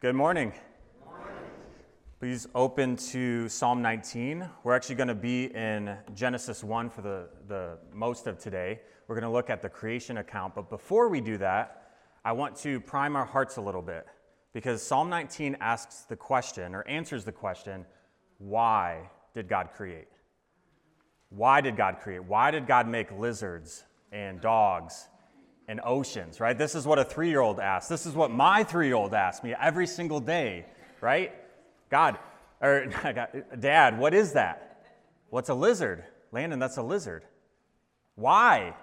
Good morning. Please open to Psalm 19. We're actually going to be in Genesis 1 for the most of today. We're going to look at the creation account. But before we do that, I want to prime our hearts a little bit, because Psalm 19 asks the question, or answers the question, why did God create? Why did God create? Why did God make lizards and dogs and oceans, right? This is what a 3-year-old asks. This is what my 3-year-old asks me every single day, right? Dad, what is that? What's a lizard? Landon, that's a lizard. Why?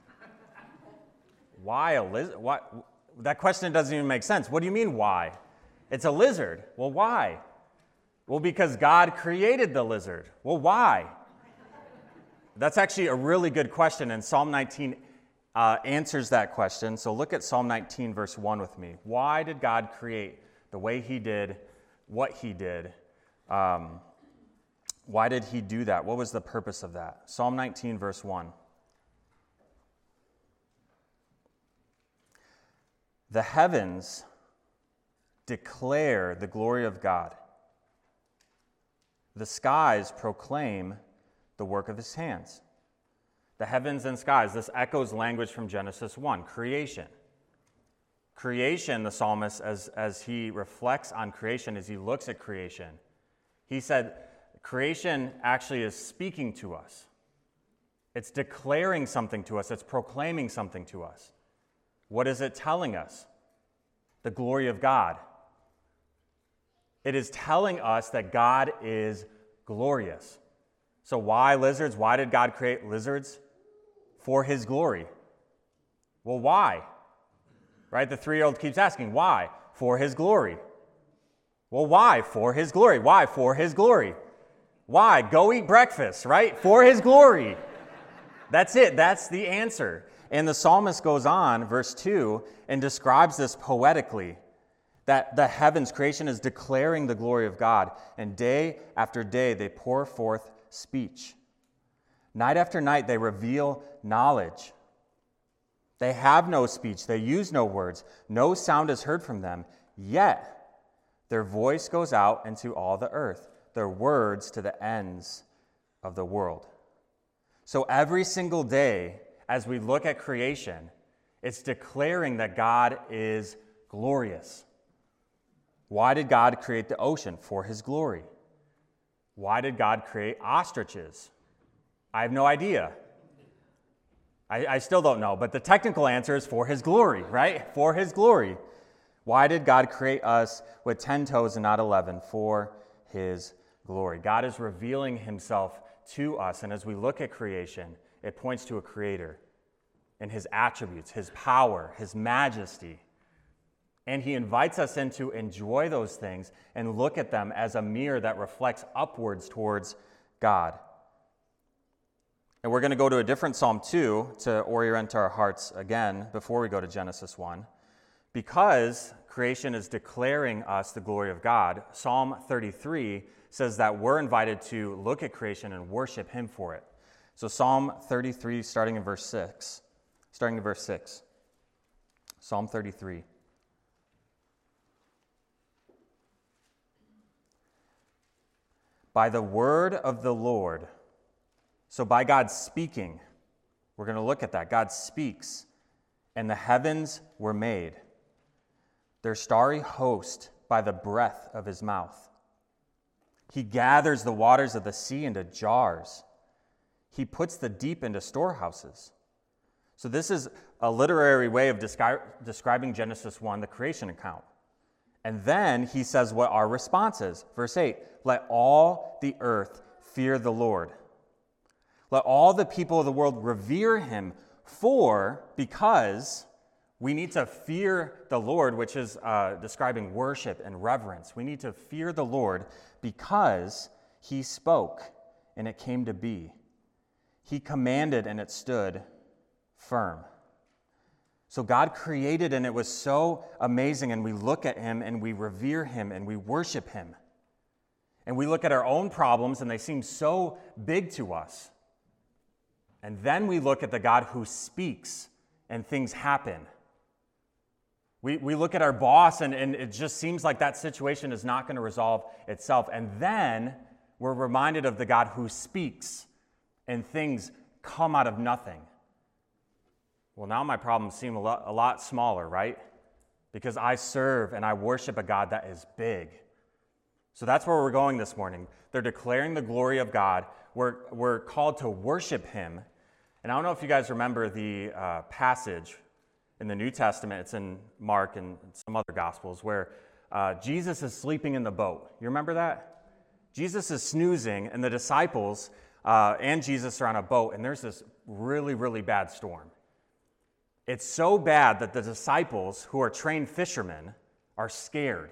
Why a lizard? What? That question doesn't even make sense. What do you mean, why? It's a lizard. Well, why? Well, because God created the lizard. Well, why? That's actually a really good question, and Psalm 19 answers that question. So look at Psalm 19, verse 1 with me. Why did God create the way he did, what he did? Why did he do that? What was the purpose of that? Psalm 19, verse 1. The heavens declare the glory of God. The skies proclaim the work of his hands. The heavens and skies, this echoes language from Genesis 1, creation. Creation, the psalmist, as he reflects on creation, as he looks at creation, he said, creation actually is speaking to us. It's declaring something to us. It's proclaiming something to us. What is it telling us? The glory of God. It is telling us that God is glorious. So why lizards? Why did God create lizards? For his glory. Well, why? Right? The 3-year-old keeps asking, why? For his glory. Well, why? For his glory. Why? For his glory. Why? Go eat breakfast, right? For his glory. That's it. That's the answer. And the psalmist goes on, verse 2, and describes this poetically, that the heavens, creation, is declaring the glory of God, and day after day they pour forth speech. Night after night they reveal knowledge. They have no speech, they use no words, no sound is heard from them, yet their voice goes out into all the earth, their words to the ends of the world. So every single day, as we look at creation, it's declaring that God is glorious. Why did God create the ocean? For his glory. Why did God create ostriches? I have no idea. I still don't know, but the technical answer is for his glory, right? For his glory. Why did God create us with 10 toes and not 11? For his glory. God is revealing himself to us, and as we look at creation, it points to a creator and his attributes, his power, his majesty. And he invites us in to enjoy those things and look at them as a mirror that reflects upwards towards God. And we're going to go to a different Psalm 2 to orient our hearts again before we go to Genesis 1. Because creation is declaring us the glory of God, Psalm 33 says that we're invited to look at creation and worship him for it. So Psalm 33, starting in verse 6. Psalm 33. By the word of the Lord, so by God speaking, we're going to look at that. God speaks, and the heavens were made, their starry host by the breath of his mouth. He gathers the waters of the sea into jars. He puts the deep into storehouses. So this is a literary way of describing Genesis 1, the creation account. And then he says what our response is. Verse 8, let all the earth fear the Lord. Let all the people of the world revere him, because we need to fear the Lord, which is describing worship and reverence. We need to fear the Lord because he spoke and it came to be. He commanded and it stood firm. So God created and it was so amazing, and we look at him and we revere him and we worship him. And we look at our own problems and they seem so big to us. And then we look at the God who speaks and things happen. We look at our boss, and it just seems like that situation is not going to resolve itself. And then we're reminded of the God who speaks, and things come out of nothing. Well, now my problems seem a lot smaller, right? Because I serve and I worship a God that is big. So that's where we're going this morning. They're declaring the glory of God. We're called to worship him. And I don't know if you guys remember the passage in the New Testament. It's in Mark and some other Gospels where Jesus is sleeping in the boat. You remember that? Jesus is snoozing, and the disciples and Jesus are on a boat, and there's this really, really bad storm. It's so bad that the disciples, who are trained fishermen, are scared.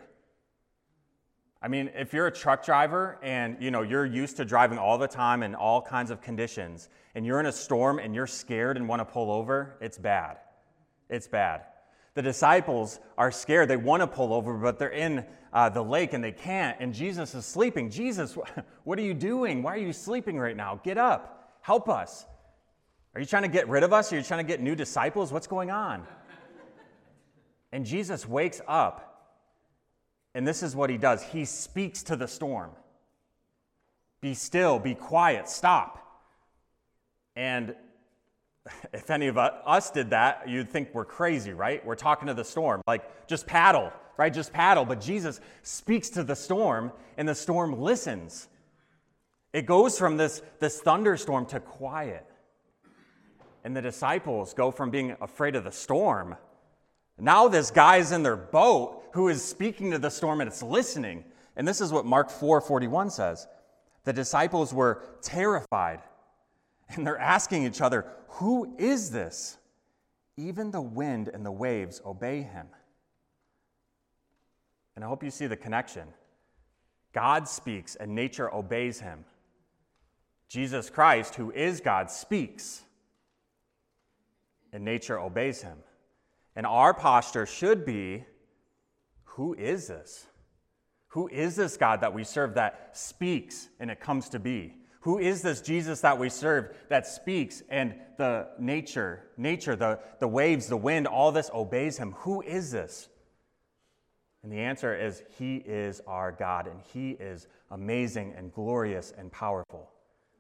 I mean, if you're a truck driver and you're used to driving all the time in all kinds of conditions, and you're in a storm and you're scared and want to pull over, it's bad. It's bad. The disciples are scared. They want to pull over, but they're in the lake and they can't. And Jesus is sleeping. Jesus, what are you doing? Why are you sleeping right now? Get up. Help us. Are you trying to get rid of us? Are you trying to get new disciples? What's going on? And Jesus wakes up, and this is what he does. He speaks to the storm. Be still, be quiet, stop. And if any of us did that, you'd think we're crazy, right? We're talking to the storm, like just paddle, right? Just paddle. But Jesus speaks to the storm, and the storm listens. It goes from this thunderstorm to quiet. And the disciples go from being afraid of the storm. Now this guy's in their boat who is speaking to the storm, and it's listening. And this is what Mark 4:41 says. The disciples were terrified, and they're asking each other, "Who is this? Even the wind and the waves obey him." And I hope you see the connection. God speaks, and nature obeys him. Jesus Christ, who is God, speaks, and nature obeys him. And our posture should be, who is this? Who is this God that we serve that speaks and it comes to be? Who is this Jesus that we serve that speaks and the nature, the waves, the wind, all this obeys him? Who is this? And the answer is, he is our God, and he is amazing and glorious and powerful.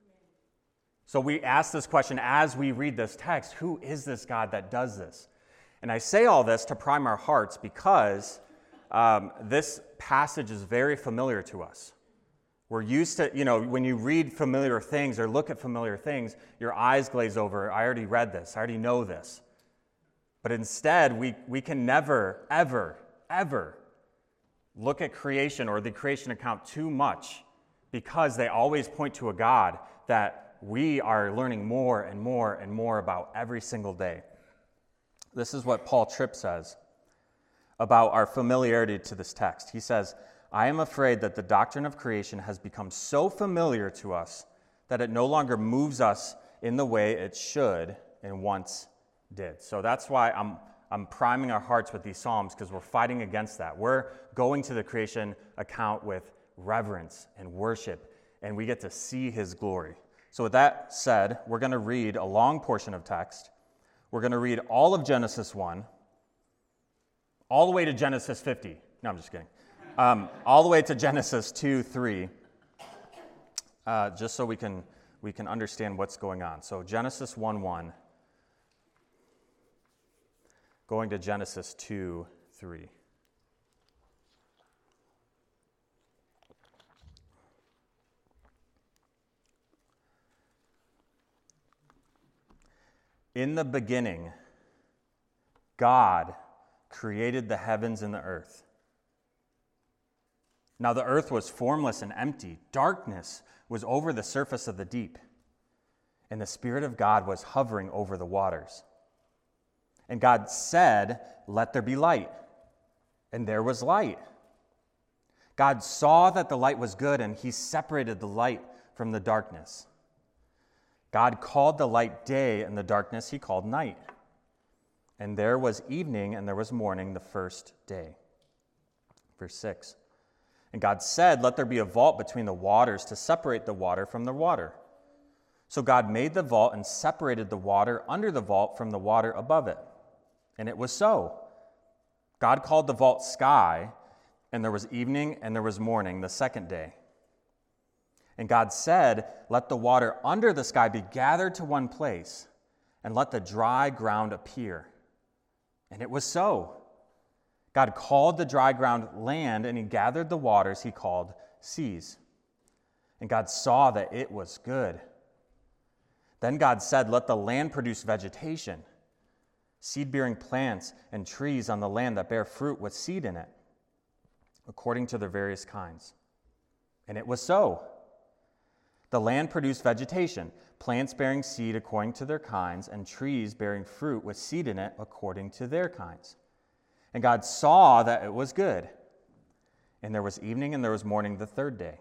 So we ask this question as we read this text, who is this God that does this? And I say all this to prime our hearts because this passage is very familiar to us. We're used to, when you read familiar things or look at familiar things, your eyes glaze over. I already read this. I already know this. But instead, we can never, ever, ever look at creation or the creation account too much because they always point to a God that we are learning more and more and more about every single day. This is what Paul Tripp says about our familiarity to this text. He says, "I am afraid that the doctrine of creation has become so familiar to us that it no longer moves us in the way it should and once did." So that's why I'm priming our hearts with these Psalms, because we're fighting against that. We're going to the creation account with reverence and worship, and we get to see his glory. So with that said, we're going to read a long portion of text. We're going to read all of Genesis 1, all the way to Genesis 50. No, I'm just kidding. All the way to Genesis 2:3, just so we can understand what's going on. So Genesis 1:1, going to Genesis 2:3. In the beginning, God created the heavens and the earth. Now the earth was formless and empty. Darkness was over the surface of the deep, and the Spirit of God was hovering over the waters. And God said, "Let there be light." And there was light. God saw that the light was good, and he separated the light from the darkness. God called the light day, and the darkness he called night. And there was evening, and there was morning the first day. Verse 6. And God said, "Let there be a vault between the waters to separate the water from the water." So God made the vault and separated the water under the vault from the water above it. And it was so. God called the vault sky, and there was evening and there was morning the second day. And God said, let the water under the sky be gathered to one place, and let the dry ground appear. And it was so. God called the dry ground land, and he gathered the waters he called seas. And God saw that it was good. Then God said, let the land produce vegetation, seed-bearing plants and trees on the land that bear fruit with seed in it, according to their various kinds. And it was so. The land produced vegetation, plants bearing seed according to their kinds, and trees bearing fruit with seed in it according to their kinds. And God saw that it was good. And there was evening and there was morning the third day.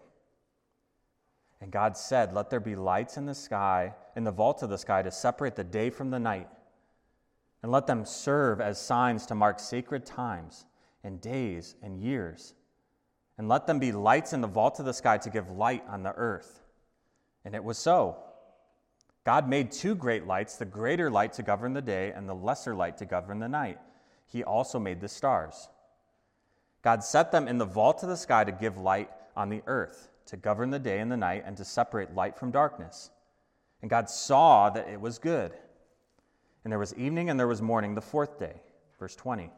And God said, let there be lights in the sky, in the vault of the sky, to separate the day from the night, and let them serve as signs to mark sacred times and days and years. And let them be lights in the vault of the sky to give light on the earth. And it was so. God made two great lights, the greater light to govern the day and the lesser light to govern the night. He also made the stars. God set them in the vault of the sky to give light on the earth, to govern the day and the night, and to separate light from darkness. And God saw that it was good. And there was evening and there was morning the fourth day. Verse 20.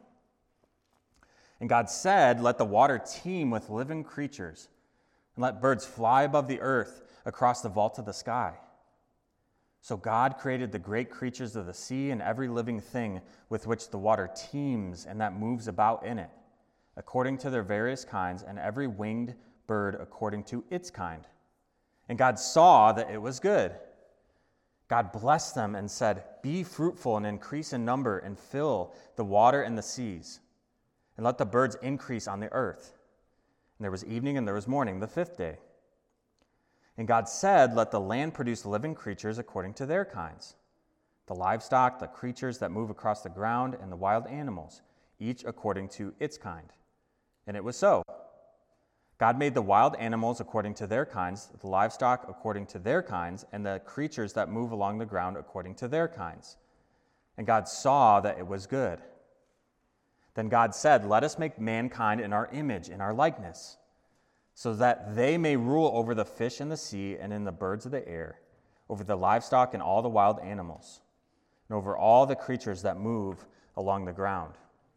And God said, let the water teem with living creatures, and let birds fly above the earth across the vault of the sky. So God created the great creatures of the sea and every living thing with which the water teems and that moves about in it, according to their various kinds, and every winged bird according to its kind. And God saw that it was good. God blessed them and said, be fruitful and increase in number and fill the water and the seas, and let the birds increase on the earth. And there was evening and there was morning the fifth day. And God said, let the land produce living creatures according to their kinds, the livestock, the creatures that move across the ground, and the wild animals, each according to its kind. And it was so. God made the wild animals according to their kinds, the livestock according to their kinds, and the creatures that move along the ground according to their kinds. And God saw that it was good. Then God said, let us make mankind in our image, in our likeness, so that they may rule over the fish in the sea and in the birds of the air, over the livestock and all the wild animals, and over all the creatures that move along the ground.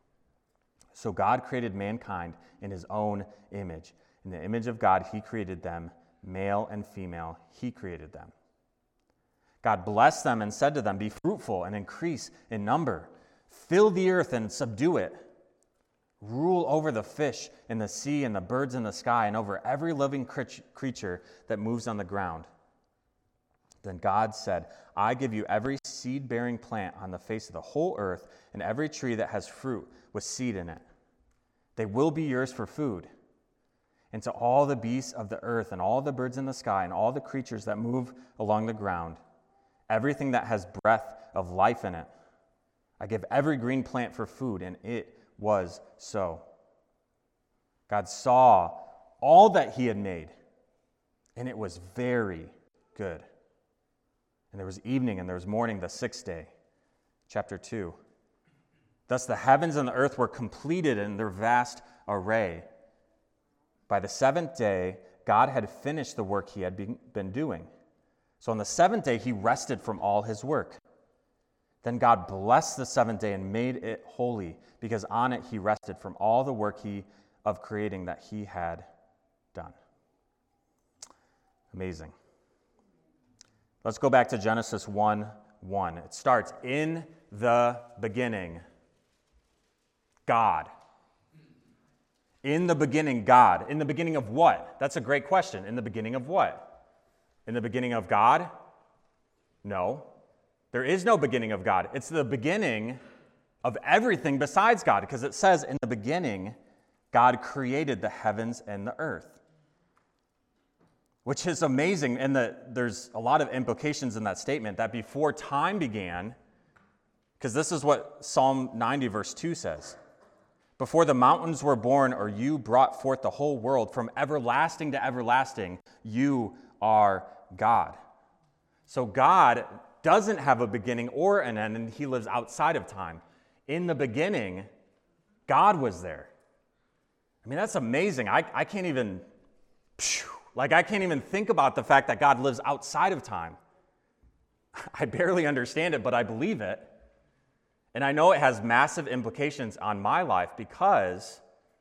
So God created mankind in his own image. In the image of God, he created them, male and female, he created them. God blessed them and said to them, be fruitful and increase in number. Fill the earth and subdue it. Rule over the fish in the sea and the birds in the sky and over every living creature that moves on the ground. Then God said, I give you every seed-bearing plant on the face of the whole earth and every tree that has fruit with seed in it. They will be yours for food. And to all the beasts of the earth and all the birds in the sky and all the creatures that move along the ground, everything that has breath of life in it, I give every green plant for food, and it was so. God saw all that he had made, and it was very good. And there was evening and there was morning the sixth day. Chapter 2. Thus the heavens and the earth were completed in their vast array. By the seventh day, God had finished the work he had been doing. So on the seventh day, he rested from all his work. Then God blessed the seventh day and made it holy, because on it he rested from all the work of creating that he had done. Amazing. Let's go back to Genesis 1:1. It starts, in the beginning, God. In the beginning, God. In the beginning of what? That's a great question. In the beginning of what? In the beginning of God? No. There is no beginning of God. It's the beginning of everything besides God, because it says in the beginning, God created the heavens and the earth, which is amazing. And there's a lot of implications in that statement that before time began, because this is what Psalm 90 verse 2 says. Before the mountains were born, or you brought forth the whole world, from everlasting to everlasting, you are God. So God doesn't have a beginning or an end, and he lives outside of time. In the beginning, God was there. I mean, that's amazing. I can't even, I can't even think about the fact that God lives outside of time. I barely understand it, but I believe it. And I know it has massive implications on my life because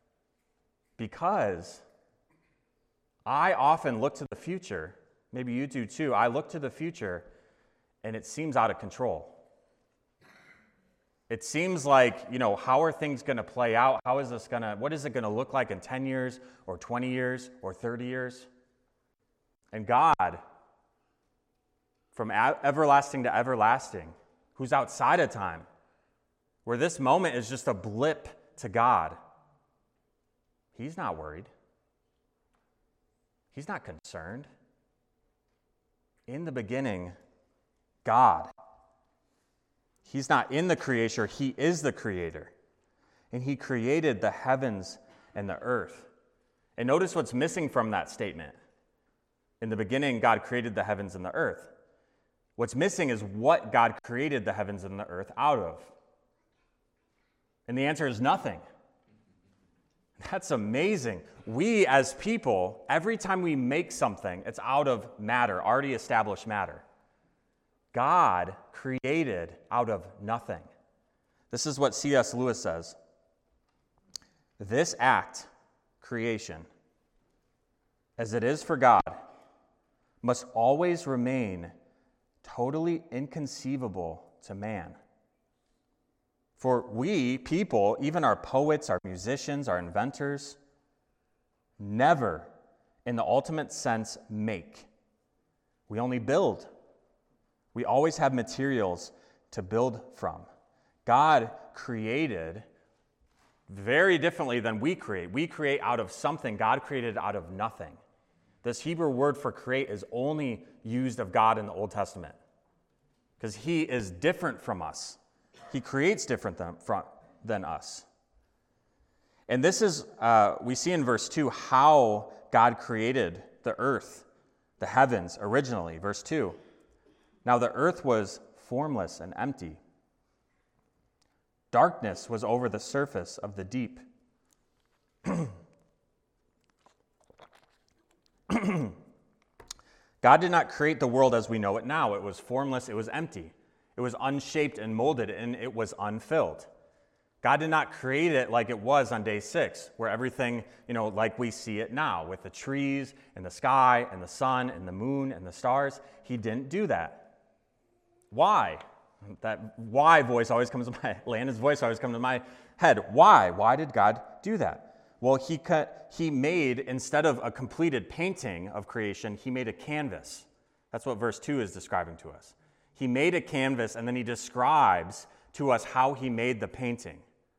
I often look to the future. Maybe you do too. I look to the future and it seems out of control. It seems like, how are things going to play out? What is it going to look like in 10 years or 20 years or 30 years? And God, from everlasting to everlasting, who's outside of time, where this moment is just a blip to God, he's not worried. He's not concerned. In the beginning, God. He's not in the creation, he is the creator. And he created the heavens and the earth. And notice what's missing from that statement. In the beginning, God created the heavens and the earth. What's missing is what God created the heavens and the earth out of. And the answer is nothing. That's amazing. We as people, every time we make something, it's out of matter, already established matter. God created out of nothing. This is what C.S. Lewis says. This act, creation, as it is for God, must always remain totally inconceivable to man. For we, people, even our poets, our musicians, our inventors, never, in the ultimate sense, make. We only build. We always have materials to build from. God created very differently than we create. We create out of something. God created out of nothing. This Hebrew word for create is only used of God in the Old Testament because he is different from us. He creates different than us. And this is, we see in verse 2 how God created the earth, the heavens originally. Verse 2. Now the earth was formless and empty. Darkness was over the surface of the deep. God did not create the world as we know it now. It was formless, it was empty. It was unshaped and molded, and it was unfilled. God did not create it like it was on day 6, where everything, like we see it now, with the trees and the sky and the sun and the moon and the stars. He didn't do that. Why? That why voice always comes to my, Landon's voice always comes to my head. Why? Why did God do that? Well, he made, instead of a completed painting of creation, he made a canvas. That's what verse 2 is describing to us. He made a canvas, and then he describes to us how he made the painting.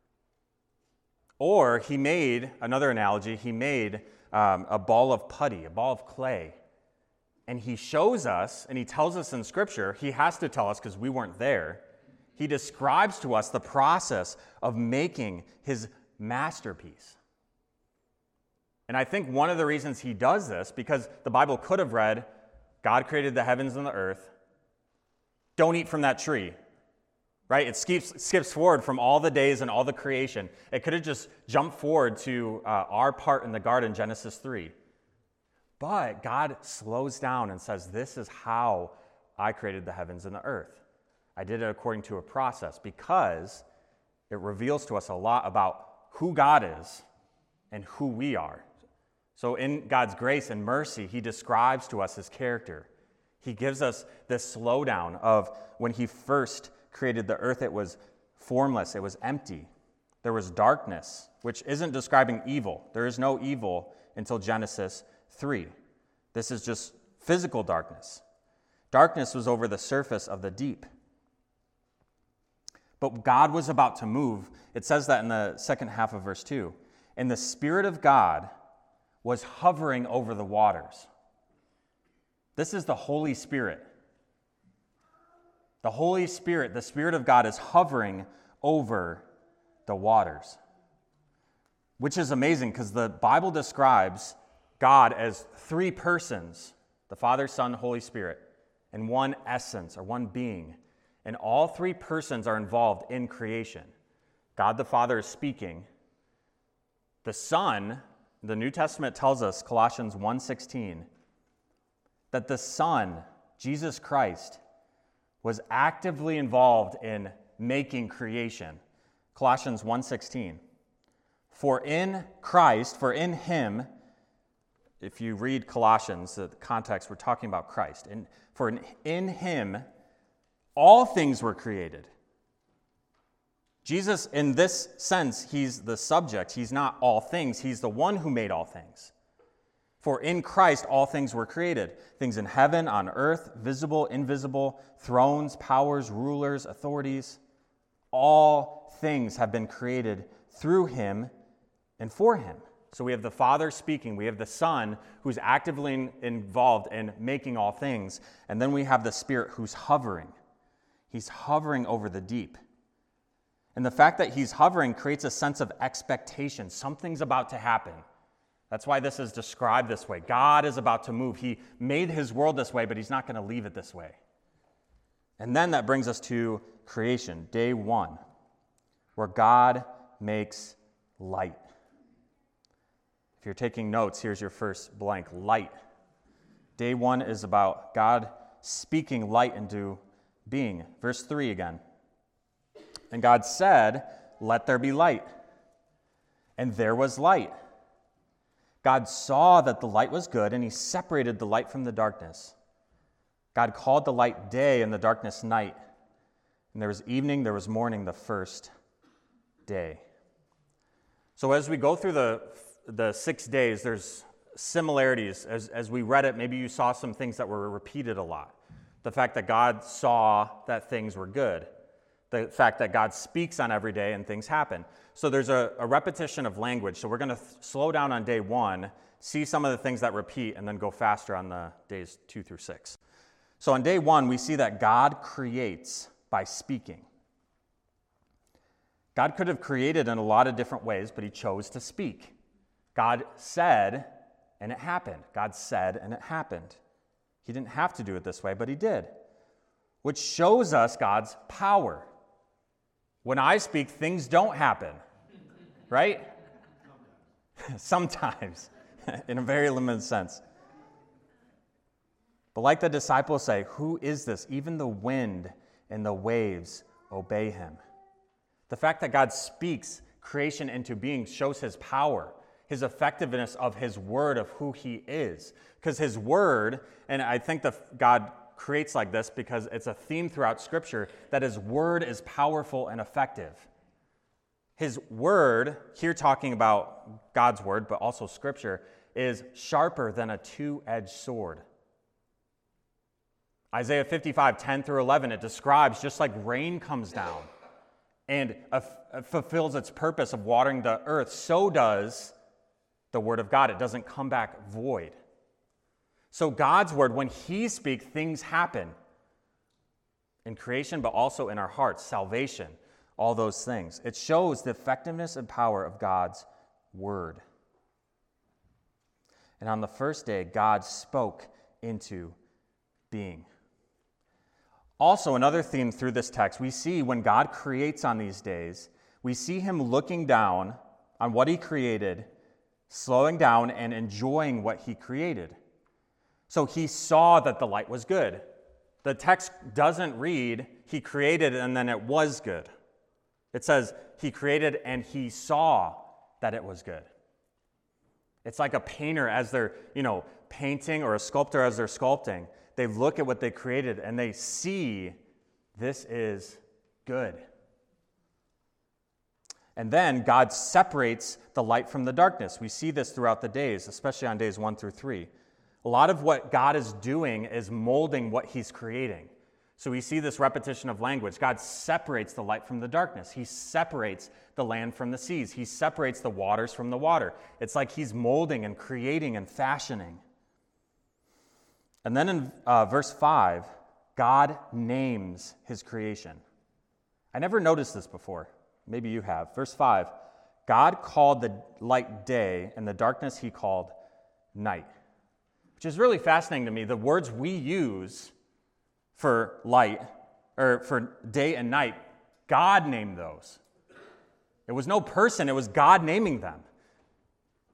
Or he made, another analogy, he made a ball of putty, a ball of clay. And he shows us, and he tells us in Scripture, he has to tell us because we weren't there, he describes to us the process of making his masterpiece. And I think one of the reasons he does this, because the Bible could have read, God created the heavens and the earth, don't eat from that tree, right? It skips forward from all the days and all the creation. It could have just jumped forward to our part in the garden, Genesis 3. But God slows down and says, this is how I created the heavens and the earth. I did it according to a process because it reveals to us a lot about who God is and who we are. So in God's grace and mercy, he describes to us his character. He gives us this slowdown of when he first created the earth, it was formless, it was empty. There was darkness, which isn't describing evil. There is no evil until Genesis 3. This is just physical darkness. Darkness was over the surface of the deep. But God was about to move. It says that in the second half of verse 2. And the Spirit of God was hovering over the waters. This is the Holy Spirit. The Holy Spirit, the Spirit of God, is hovering over the waters. Which is amazing because the Bible describes God as 3 persons, the Father, Son, Holy Spirit, and one essence or one being. And all 3 persons are involved in creation. God the Father is speaking, The Son, the New Testament tells us, Colossians 1:16, that the Son, Jesus Christ, was actively involved in making creation. Colossians 1:16. For in Christ, for in him, if you read Colossians, the context, we're talking about Christ. For in him, all things were created. Jesus, in this sense, he's the subject. He's not all things. He's the one who made all things. For in Christ, all things were created. Things in heaven, on earth, visible, invisible, thrones, powers, rulers, authorities. All things have been created through him and for him. So we have the Father speaking. We have the Son who's actively involved in making all things. And then we have the Spirit who's hovering. He's hovering over the deep. And the fact that he's hovering creates a sense of expectation. Something's about to happen. That's why this is described this way. God is about to move. He made his world this way, but he's not going to leave it this way. And then that brings us to creation, day 1, where God makes light. If you're taking notes, here's your first blank, light. Day 1 is about God speaking light into being. Verse 3 again. And God said, "Let there be light." And there was light. God saw that the light was good, and he separated the light from the darkness. God called the light day and the darkness night. And there was evening, there was morning, the first day. So as we go through the 6 days, there's similarities. As we read it, maybe you saw some things that were repeated a lot. The fact that God saw that things were good. The fact that God speaks on every day and things happen. So there's a repetition of language. So we're going to slow down on day 1, see some of the things that repeat, and then go faster on the days 2 through 6. So on day 1, we see that God creates by speaking. God could have created in a lot of different ways, but he chose to speak. God said, and it happened. God said, and it happened. He didn't have to do it this way, but he did, which shows us God's power. When I speak, things don't happen, right? Sometimes, in a very limited sense. But like the disciples say, who is this? Even the wind and the waves obey him. The fact that God speaks creation into being shows his power, his effectiveness of his word of who he is. Because his word, and I think that God creates like this because it's a theme throughout Scripture, that his word is powerful and effective. His word, here talking about God's word, but also Scripture, is sharper than a two-edged sword. Isaiah 55, 10 through 11, it describes just like rain comes down and fulfills its purpose of watering the earth, so does the word of God. It doesn't come back void. So God's word, when he speaks, things happen in creation, but also in our hearts, salvation, all those things. It shows the effectiveness and power of God's word. And on the first day, God spoke into being. Also, another theme through this text, we see when God creates on these days, we see him looking down on what he created, slowing down and enjoying what he created. So he saw that the light was good. The text doesn't read, he created and then it was good. It says he created and he saw that it was good. It's like a painter as they're, painting, or a sculptor as they're sculpting. They look at what they created and they see this is good. And then God separates the light from the darkness. We see this throughout the days, especially on days 1 through 3. A lot of what God is doing is molding what he's creating. So we see this repetition of language. God separates the light from the darkness. He separates the land from the seas. He separates the waters from the water. It's like he's molding and creating and fashioning. And then in verse 5, God names his creation. I never noticed this before. Maybe you have. Verse 5, God called the light day, and the darkness he called night. Which is really fascinating to me. The words we use for light, or for day and night, God named those. It was no person, it was God naming them.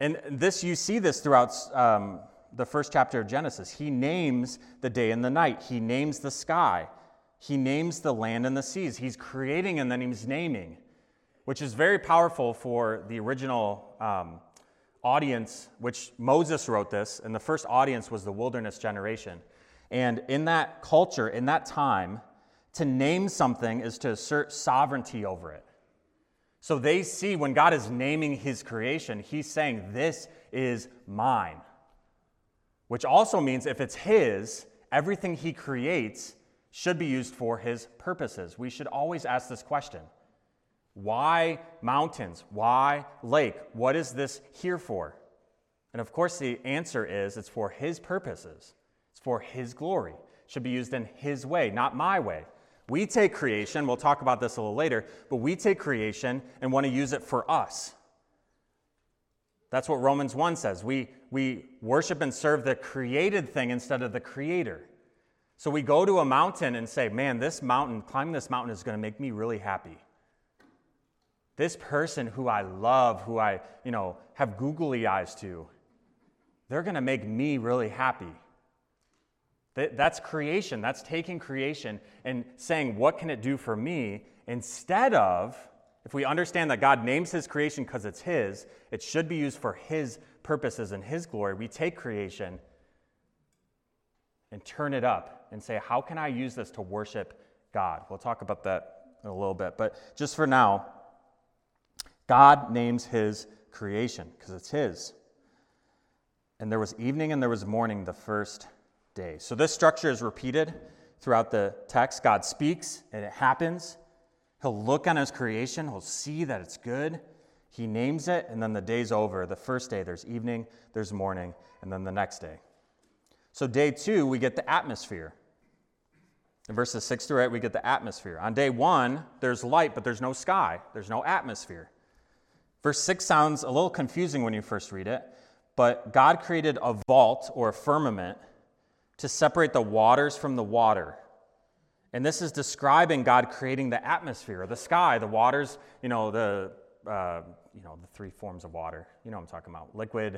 And this, you see this throughout the first chapter of Genesis. He names the day and the night. He names the sky. He names the land and the seas. He's creating and then he's naming, which is very powerful for the original audience, which Moses wrote this, and the first audience was the wilderness generation. And in that culture, in that time, to name something is to assert sovereignty over it. So they see when God is naming his creation, he's saying, this is mine. Which also means if it's his, everything he creates should be used for his purposes. We should always ask this question. Why mountains? Why lake? What is this here for? And of course the answer is it's for his purposes. It's for his glory. It should be used in his way, not my way. We take creation, we'll talk about this a little later, but we take creation and want to use it for us. That's what Romans 1 says. We worship and serve the created thing instead of the creator. So we go to a mountain and say, man, climbing this mountain is going to make me really happy. This person who I love, who I, have googly eyes to, they're going to make me really happy. That's creation. That's taking creation and saying, what can it do for me? Instead of, if we understand that God names his creation because it's his, it should be used for his purposes and his glory. We take creation and turn it up and say, how can I use this to worship God? We'll talk about that in a little bit. But just for now, God names his creation because it's his. And there was evening and there was morning the first day. So this structure is repeated throughout the text. God speaks and it happens. He'll look on his creation. He'll see that it's good. He names it, and then the day's over. The first day, there's evening, there's morning, and then the next day. So day 2, we get the atmosphere. In verses 6 through 8, we get the atmosphere. On day 1, there's light, but there's no sky. There's no atmosphere. Verse 6 sounds a little confusing when you first read it, but God created a vault or a firmament to separate the waters from the water. And this is describing God creating the atmosphere, the sky, the waters, the three forms of water. You know what I'm talking about. Liquid,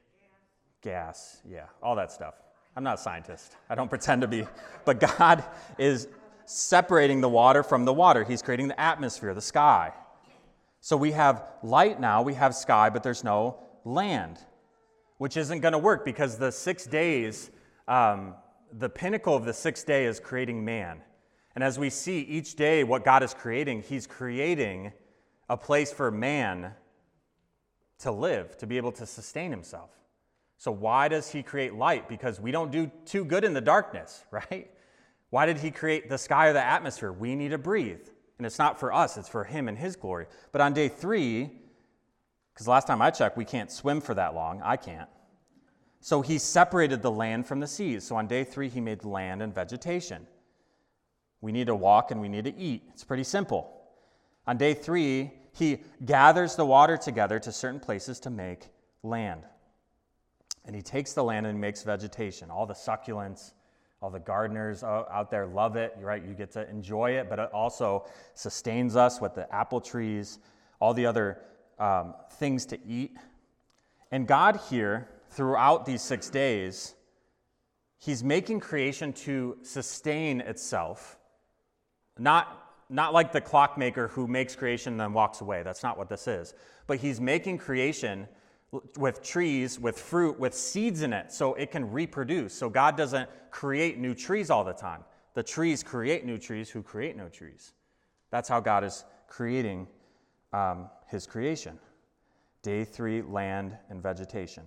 gas, all that stuff. I'm not a scientist. I don't pretend to be. But God is separating the water from the water. He's creating the atmosphere, the sky. So we have light now, we have sky, but there's no land, which isn't going to work because the 6 days, the pinnacle of the 6th day is creating man. And as we see each day what God is creating, he's creating a place for man to live, to be able to sustain himself. So why does he create light? Because we don't do too good in the darkness, right? Why did he create the sky or the atmosphere? We need to breathe. And it's not for us, it's for him and his glory. But on day 3, because last time I checked, we can't swim for that long. I can't. So he separated the land from the seas. So on day 3, he made land and vegetation. We need to walk and we need to eat. It's pretty simple. On day 3, he gathers the water together to certain places to make land. And he takes the land and makes vegetation. All the succulents, all the gardeners out there love it. You're right, you get to enjoy it, but it also sustains us with the apple trees, all the other things to eat. And God here, throughout these 6 days, he's making creation to sustain itself. Not like the clockmaker who makes creation and then walks away. That's not what this is. But he's making creation with trees, with fruit, with seeds in it so it can reproduce. So God doesn't create new trees all the time. The trees create new trees who create new trees. That's how God is creating his creation. Day 3, land and vegetation.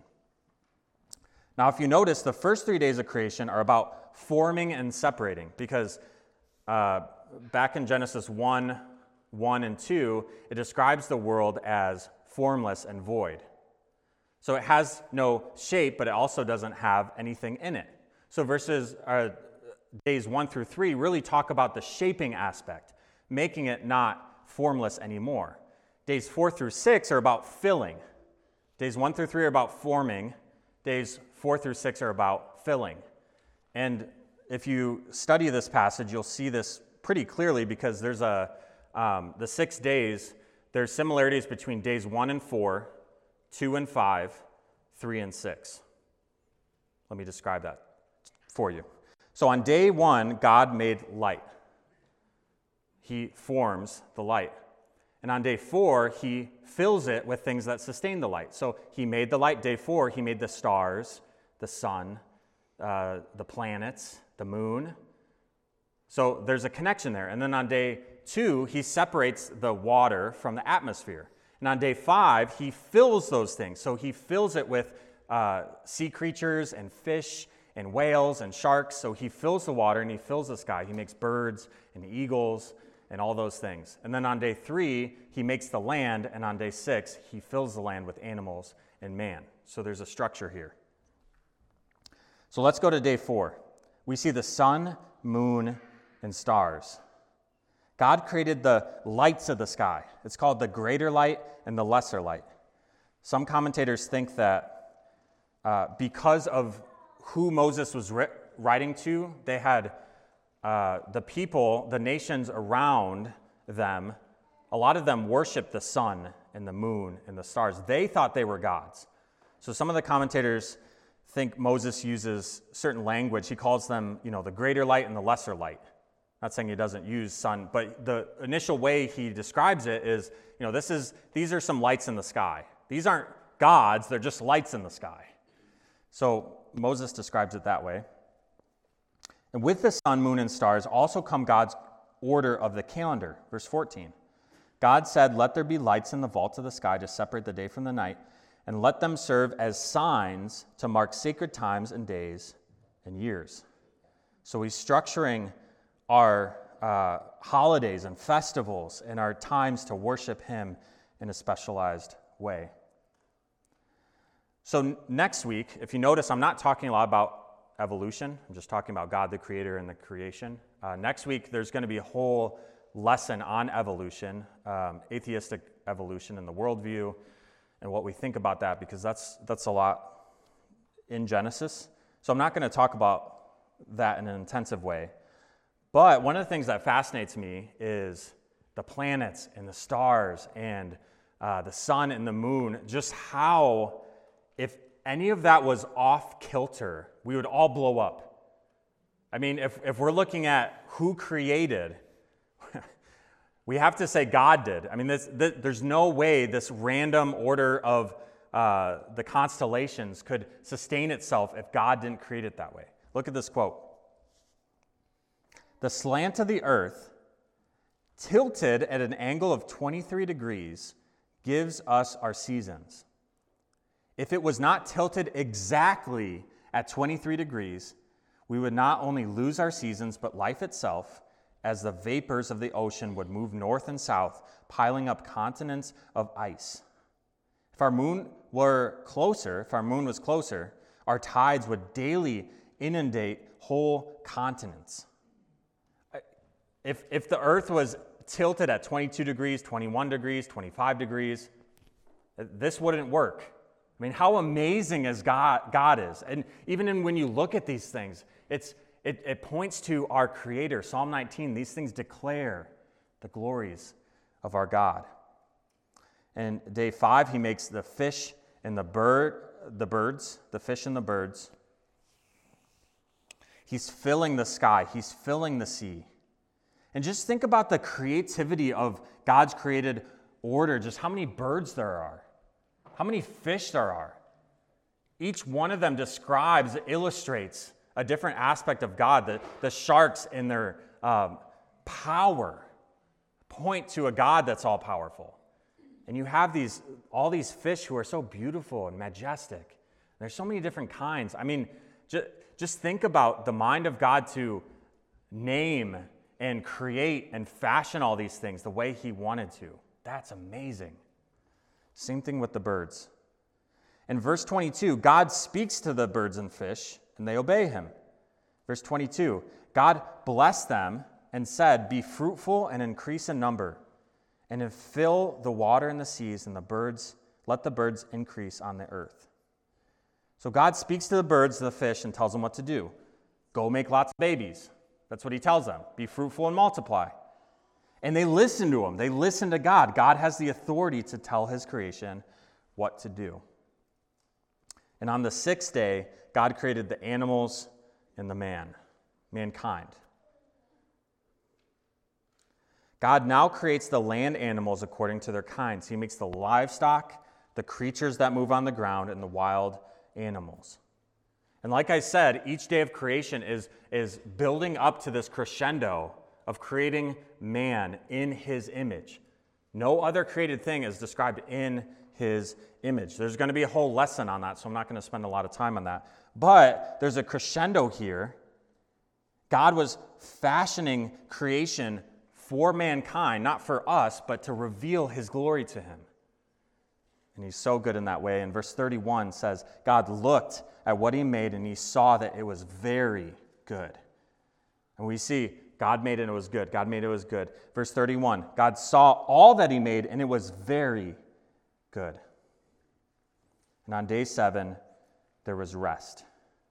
Now, if you notice, the first 3 days of creation are about forming and separating because back in Genesis 1 and 2, it describes the world as formless and void. So it has no shape, but it also doesn't have anything in it. So days 1 through 3 really talk about the shaping aspect, making it not formless anymore. Days 4 through 6 are about filling. Days 1 through 3 are about forming. Days 4 through 6 are about filling. And if you study this passage, you'll see this pretty clearly because there's the 6 days, there's similarities between days 1 and 4, 2 and 5, 3 and 6. Let me describe that for you. So on day 1, God made light. He forms the light. And on day 4, he fills it with things that sustain the light. So he made the light. Day 4, he made the stars, the sun, the planets, the moon. So there's a connection there. And then on day 2, he separates the water from the atmosphere. And on day 5, he fills those things. So he fills it with sea creatures and fish and whales and sharks. So he fills the water and he fills the sky. He makes birds and eagles and all those things. And then on day 3, he makes the land, and on day 6, he fills the land with animals and man. So there's a structure here. So let's go to day 4. We see the sun, moon, and stars. God created the lights of the sky. It's called the greater light and the lesser light. Some commentators think that because of who Moses was writing to, they had the people, the nations around them, a lot of them worshiped the sun and the moon and the stars. They thought they were gods. So some of the commentators think Moses uses certain language. He calls them, the greater light and the lesser light. Not saying he doesn't use sun, but the initial way he describes it is, these are some lights in the sky. These aren't gods, they're just lights in the sky. So Moses describes it that way. And with the sun, moon, and stars also come God's order of the calendar. Verse 14. God said, "Let there be lights in the vault of the sky to separate the day from the night, and let them serve as signs to mark sacred times and days and years." So he's structuring our holidays and festivals and our times to worship him in a specialized way. So next week, if you notice, I'm not talking a lot about evolution. I'm just talking about God the Creator and the creation. Next week, there's going to be a whole lesson on evolution, atheistic evolution and the worldview, and what we think about that, because that's a lot in Genesis. So I'm not going to talk about that in an intensive way. But one of the things that fascinates me is the planets and the stars and the sun and the moon, just how, if any of that was off kilter, we would all blow up. I mean, if we're looking at who created, we have to say God did. I mean, there's no way this random order of the constellations could sustain itself if God didn't create it that way. Look at this quote. "The slant of the earth, tilted at an angle of 23 degrees, gives us our seasons. If it was not tilted exactly at 23 degrees, we would not only lose our seasons, but life itself, as the vapors of the ocean would move north and south, piling up continents of ice. If our moon was closer, our tides would daily inundate whole continents." If the earth was tilted at 22 degrees, 21 degrees, 25 degrees, this wouldn't work. I mean, how amazing is God is. And even when you look at these things, it points to our Creator. Psalm 19, these things declare the glories of our God. And day 5, he makes the fish and the birds, the fish and the birds. He's filling the sky. He's filling the sea. And just think about the creativity of God's created order, just how many birds there are. How many fish there are. Each one of them illustrates a different aspect of God. The sharks in their power point to a God that's all-powerful. And you have all these fish who are so beautiful and majestic. There's so many different kinds. I mean, just think about the mind of God to name and create and fashion all these things the way he wanted to. That's amazing. Same thing with the birds. In verse 22, God speaks to the birds and fish, and they obey him. Verse 22, God blessed them and said, "Be fruitful and increase in number, and fill the water in the seas, and let the birds increase on the earth." So God speaks to the birds, the fish, and tells them what to do. Go make lots of babies. That's what he tells them. Be fruitful and multiply. And they listen to him. They listen to God. God has the authority to tell his creation what to do. And on the sixth day, God created the animals and the mankind. God now creates the land animals according to their kinds. He makes the livestock, the creatures that move on the ground, and the wild animals. And like I said, each day of creation is building up to this crescendo of creating man in his image. No other created thing is described in his image. There's going to be a whole lesson on that, so I'm not going to spend a lot of time on that. But there's a crescendo here. God was fashioning creation for mankind, not for us, but to reveal his glory to him. And he's so good in that way. And verse 31 says, God looked at what he made, and he saw that it was very good. And we see God made it, and it was good. God made it, it was good. Verse 31, God saw all that he made, and it was very good. And on day 7, there was rest.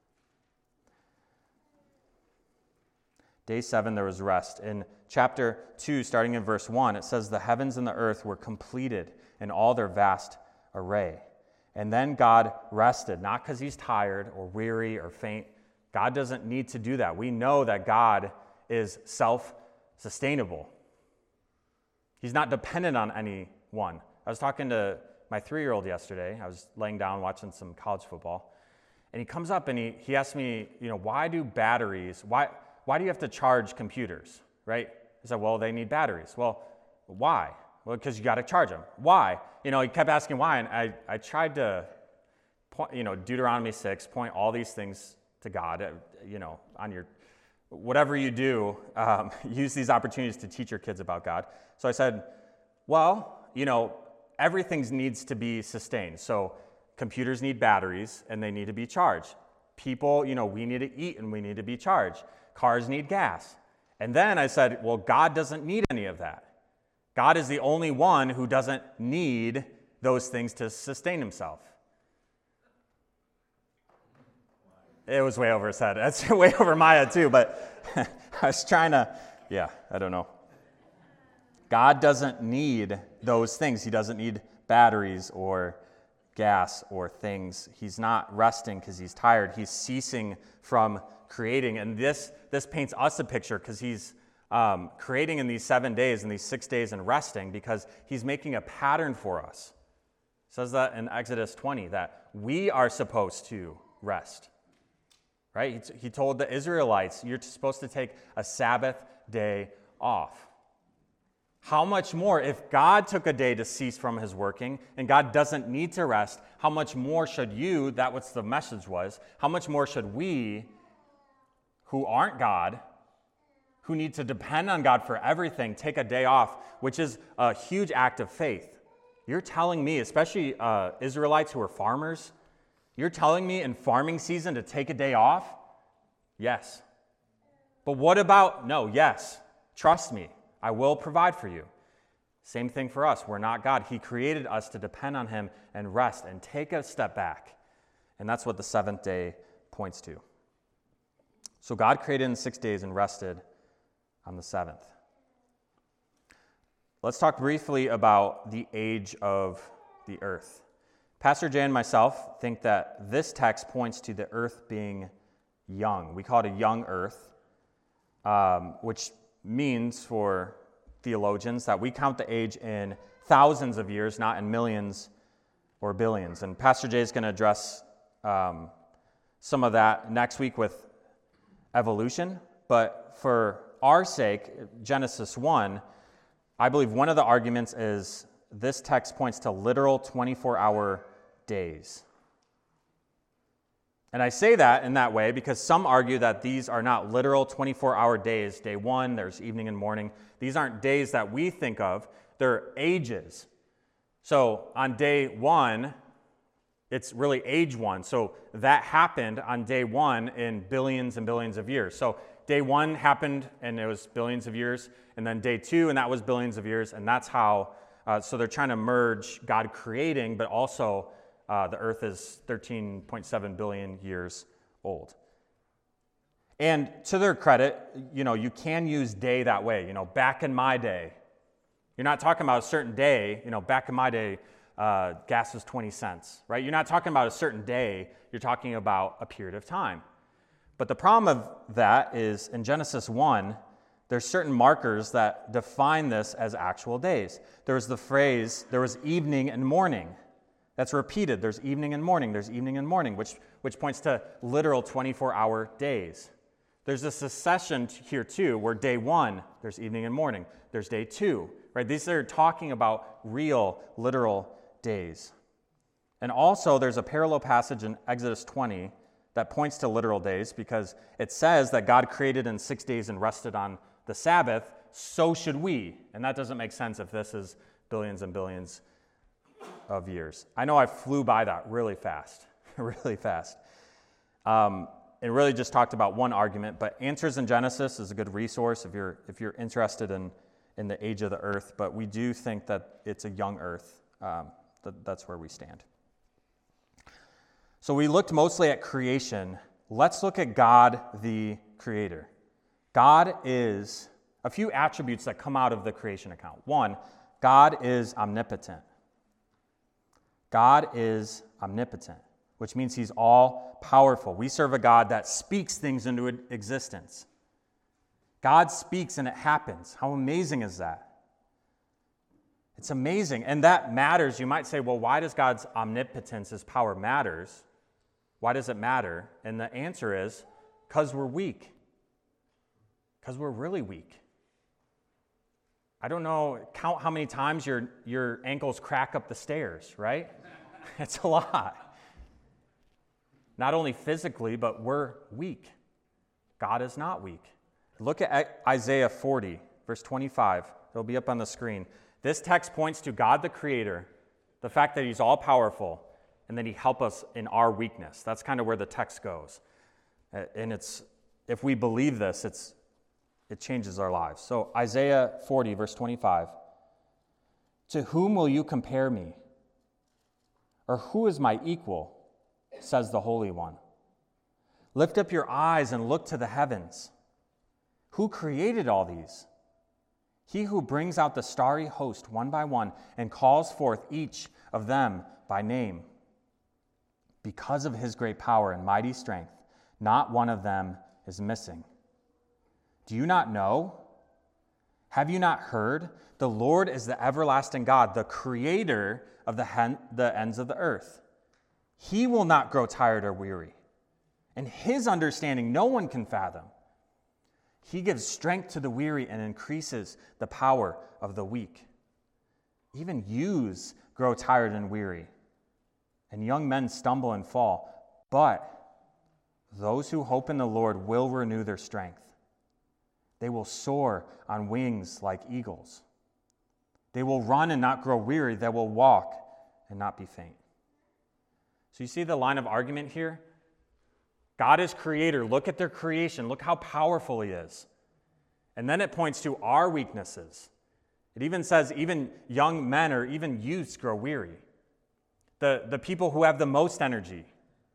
Day 7, there was rest. In chapter 2, starting in verse 1, it says, the heavens and the earth were completed in all their vast array. And then God rested, not because he's tired or weary or faint. God doesn't need to do that. We know that God is self-sustainable. He's not dependent on anyone. I was talking to my 3-year-old yesterday. I was laying down watching some college football. And he comes up and he asked me, why do you have to charge computers, right? I said, well, they need batteries. Well, why? Well, because you got to charge them. Why? He kept asking why, and I tried to point, Deuteronomy 6, point all these things to God, on your, whatever you do, use these opportunities to teach your kids about God. So I said, well, everything needs to be sustained. So computers need batteries, and they need to be charged. People, we need to eat, and we need to be charged. Cars need gas. And then I said, well, God doesn't need any of that. God is the only one who doesn't need those things to sustain himself. It was way over his head. That's way over my head too, but I was trying to, I don't know. God doesn't need those things. He doesn't need batteries or gas or things. He's not resting because he's tired. He's ceasing from creating. And this paints us a picture because he's creating in these 7 days and these 6 days and resting because he's making a pattern for us. It says that in Exodus 20, that we are supposed to rest. Right? He told the Israelites, you're supposed to take a Sabbath day off. How much more, if God took a day to cease from his working, and God doesn't need to rest, how much more should you, that what the message was, how much more should we, who aren't God, who need to depend on God for everything, take a day off, which is a huge act of faith. You're telling me, especially Israelites who are farmers, you're telling me in farming season to take a day off? Yes. But what about, no, yes, trust me, I will provide for you. Same thing for us. We're not God. He created us to depend on him and rest and take a step back. And that's what the 7th day points to. So God created in 6 days and rested on the 7th. Let's talk briefly about the age of the earth. Pastor Jay and myself think that this text points to the earth being young. We call it a young earth, which means for theologians that we count the age in thousands of years, not in millions or billions. And Pastor Jay is going to address some of that next week with evolution. But for our sake, Genesis 1, I believe one of the arguments is this text points to literal 24-hour days. And I say that in that way because some argue that these are not literal 24-hour days. Day 1, there's evening and morning. These aren't days that we think of. They're ages. So on day 1, it's really age 1. So that happened on day 1 in billions and billions of years. So day 1 happened and it was billions of years. And then day 2, and that was billions of years. And that's how, so they're trying to merge God creating, but also the earth is 13.7 billion years old. And to their credit, you can use day that way. Back in my day, you're not talking about a certain day. Back in my day, gas was 20 cents, right? You're not talking about a certain day. You're talking about a period of time. But the problem of that is in Genesis 1, there's certain markers that define this as actual days. There was the phrase, there was evening and morning. That's repeated. There's evening and morning. There's evening and morning, which points to literal 24-hour days. There's a succession here too, where day 1, there's evening and morning. There's day 2, right? These are talking about real, literal days. And also, there's a parallel passage in Exodus 20 that points to literal days because it says that God created in 6 days and rested on the Sabbath, so should we. And that doesn't make sense if this is billions and billions of years. I know I flew by that really fast, really fast. It really just talked about one argument, but Answers in Genesis is a good resource if you're interested in the age of the earth, but we do think that it's a young earth. That's where we stand. So we looked mostly at creation. Let's look at God the Creator. God is a few attributes that come out of the creation account. One, God is omnipotent. God is omnipotent, which means he's all powerful. We serve a God that speaks things into existence. God speaks and it happens. How amazing is that? It's amazing. And that matters. You might say, well, why does God's omnipotence, his power matters? Why does it matter? And the answer is because we're weak. Because we're really weak. I don't know, count how many times your ankles crack up the stairs, right? It's a lot. Not only physically, but we're weak. God is not weak. Look at Isaiah 40, verse 25. It'll be up on the screen. This text points to God the Creator, the fact that he's all-powerful, and that he helps us in our weakness. That's kind of where the text goes. And if we believe this, it changes our lives. So Isaiah 40, verse 25. To whom will you compare me? Or who is my equal? Says the Holy One. Lift up your eyes and look to the heavens. Who created all these? He who brings out the starry host one by one and calls forth each of them by name. Because of his great power and mighty strength, not one of them is missing. Do you not know? Have you not heard? The Lord is the everlasting God, the creator of the ends of the earth. He will not grow tired or weary, and his understanding no one can fathom. He gives strength to the weary and increases the power of the weak. Even youths grow tired and weary, and young men stumble and fall. But those who hope in the Lord will renew their strength. They will soar on wings like eagles. They will run and not grow weary. They will walk and not be faint. So you see the line of argument here? God is creator. Look at their creation. Look how powerful he is. And then it points to our weaknesses. It even says even young men or even youths grow weary. The people who have the most energy,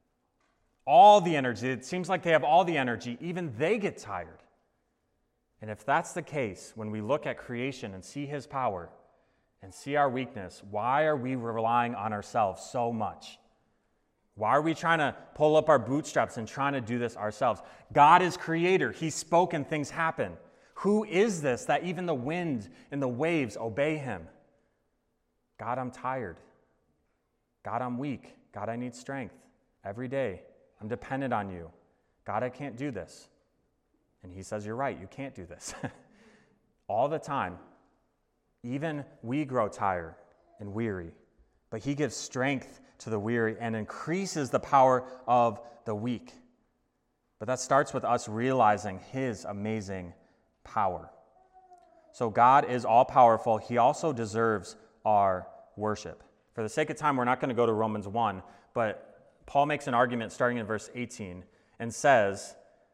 all the energy, it seems like they have all the energy, even they get tired. And if that's the case, when we look at creation and see his power and see our weakness, why are we relying on ourselves so much? Why are we trying to pull up our bootstraps and trying to do this ourselves? God is creator. He spoke and things happen. Who is this that even the wind and the waves obey him? God, I'm tired. God, I'm weak. God, I need strength every day. I'm dependent on you. God, I can't do this. And he says, you're right, you can't do this. All the time, even we grow tired and weary, but he gives strength to the weary and increases the power of the weak. But that starts with us realizing his amazing power. So God is all-powerful. He also deserves our worship. For the sake of time, we're not going to go to Romans 1, but Paul makes an argument starting in verse 18 and says,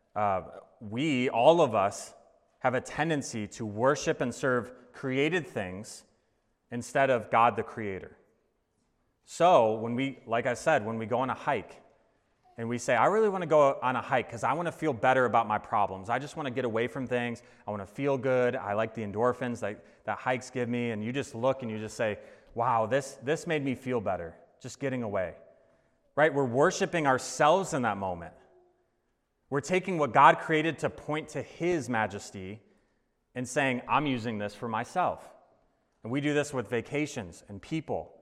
we, all of us, have a tendency to worship and serve created things instead of God the Creator. So when we, like I said, when we go on a hike and we say, I really want to go on a hike because I want to feel better about my problems. I just want to get away from things. I want to feel good. I like the endorphins that hikes give me. And you just look and you just say, wow, this made me feel better, just getting away. Right? We're worshiping ourselves in that moment. We're taking what God created to point to his majesty and saying, I'm using this for myself. And we do this with vacations and people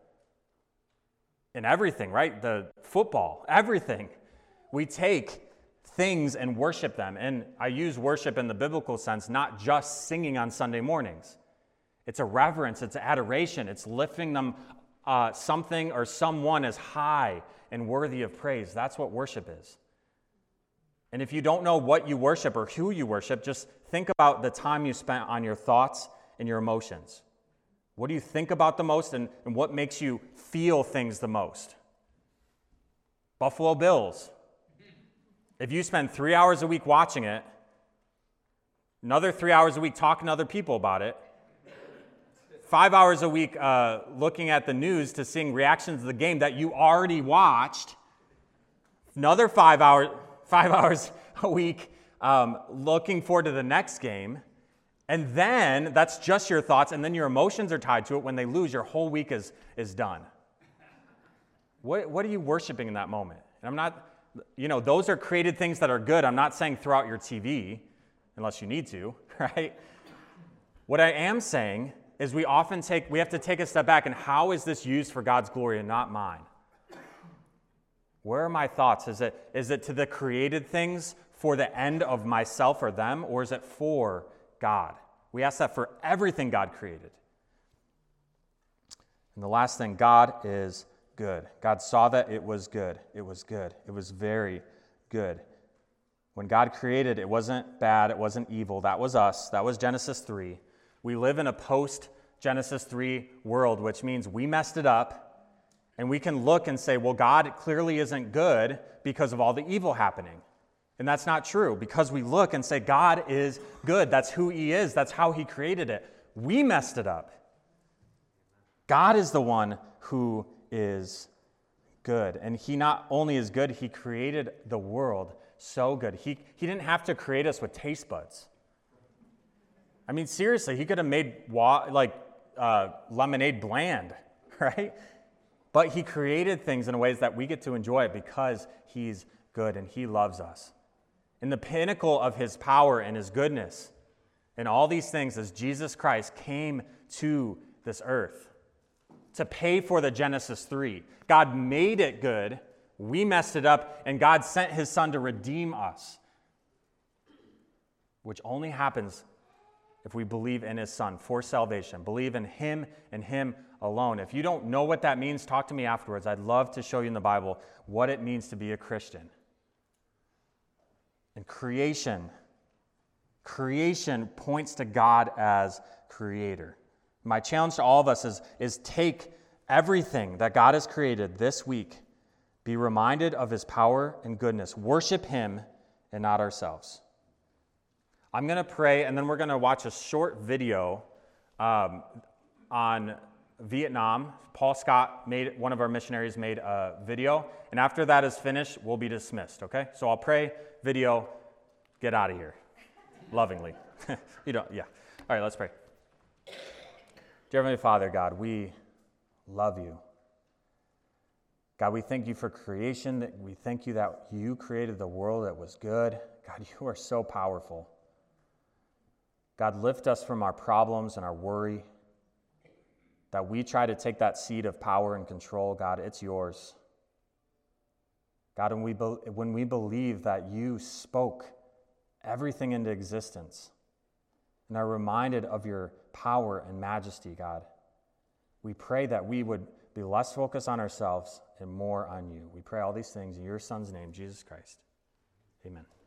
and everything, right? The football, everything. We take things and worship them. And I use worship in the biblical sense, not just singing on Sunday mornings. It's a reverence, it's adoration, it's lifting them something or someone as high and worthy of praise. That's what worship is. And if you don't know what you worship or who you worship, just think about the time you spent on your thoughts and your emotions. What do you think about the most, and what makes you feel things the most? Buffalo Bills. If you spend 3 hours a week watching it, another 3 hours a week talking to other people about it, 5 hours a week looking at the news to seeing reactions to the game that you already watched, another 5 hours a week looking forward to the next game, and then that's just your thoughts, and then your emotions are tied to it. When they lose, your whole week is done. What are you worshiping in that moment? And I'm not, those are created things that are good. I'm not saying throw out your TV, unless you need to, right? What I am saying is we have to take a step back, and how is this used for God's glory and not mine? Where are my thoughts? Is it to the created things for the end of myself or them, or is it for God? We ask that for everything God created. And the last thing, God is good. God saw that it was good. It was good. It was very good. When God created, it wasn't bad. It wasn't evil. That was us. That was Genesis 3. We live in a post-Genesis 3 world, which means we messed it up, and we can look and say, well, God clearly isn't good because of all the evil happening. And that's not true, because we look and say, God is good. That's who he is. That's how he created it. We messed it up. God is the one who is good. And he not only is good, he created the world so good. He didn't have to create us with taste buds. I mean, seriously, he could have made lemonade bland, right? But he created things in ways that we get to enjoy it because he's good and he loves us. And the pinnacle of his power and his goodness and all these things is Jesus Christ came to this earth to pay for the Genesis 3. God made it good, we messed it up, and God sent his son to redeem us, which only happens if we believe in his son for salvation. Believe in him and him alone. If you don't know what that means, talk to me afterwards. I'd love to show you in the Bible what it means to be a Christian. And creation points to God as creator. My challenge to all of us is take everything that God has created this week, be reminded of his power and goodness. Worship him and not ourselves. I'm going to pray, and then we're going to watch a short video on Vietnam. Paul Scott, one of our missionaries, made a video. And after that is finished, we'll be dismissed, okay? So I'll pray, video, get out of here. Lovingly. Yeah. All right, let's pray. Dear Heavenly Father, God, we love you. God, we thank you for creation. We thank you that you created the world that was good. God, you are so powerful. God, lift us from our problems and our worry, that we try to take that seat of power and control. God, it's yours. God, when we believe that you spoke everything into existence and are reminded of your power and majesty, God, we pray that we would be less focused on ourselves and more on you. We pray all these things in your Son's name, Jesus Christ. Amen.